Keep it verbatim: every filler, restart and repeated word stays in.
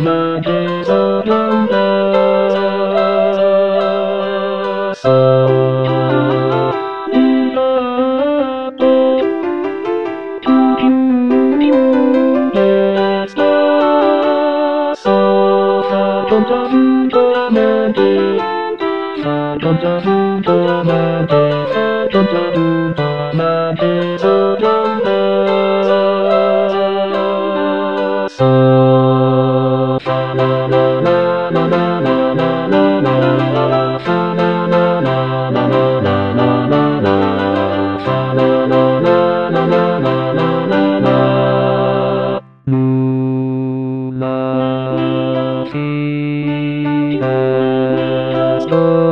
までそうなんだ。そうだと言うんですか。そうさ、どんどんどまでさ、どんどんどまでさ、どんどんどまでそうなんだ。そうさ、ラララララララララさ、ラララララララララさ、ララララララララむらしですと